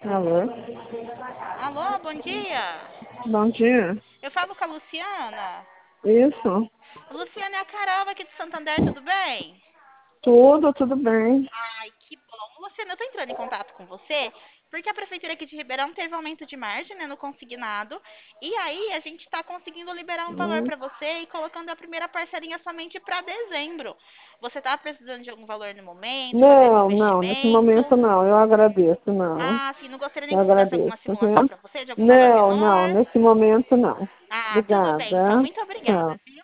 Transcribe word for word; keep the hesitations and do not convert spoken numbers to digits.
Alô? Alô, bom dia. Bom dia. Eu falo com a Luciana. Isso. Luciana é a Carol aqui de Santander, tudo bem? Tudo, tudo bem. Ai, que bom. Luciana, eu tô entrando em contato com você porque a prefeitura aqui de Ribeirão teve aumento de margem, né, no consignado. E aí a gente tá conseguindo liberar um valor Hum. para você e colocando a primeira parcelinha somente para dezembro. Você tá precisando de algum valor no momento, fazer esse Não, não, nesse investimento? momento não. Eu agradeço, não. Ah, sim, não gostaria nem Eu que eu fizesse agradeço. alguma simulação Uhum. para você de algum valor Não, não, menor? nesse momento não. Ah, tudo bem, então. Obrigada. Muito obrigada, Tchau. viu?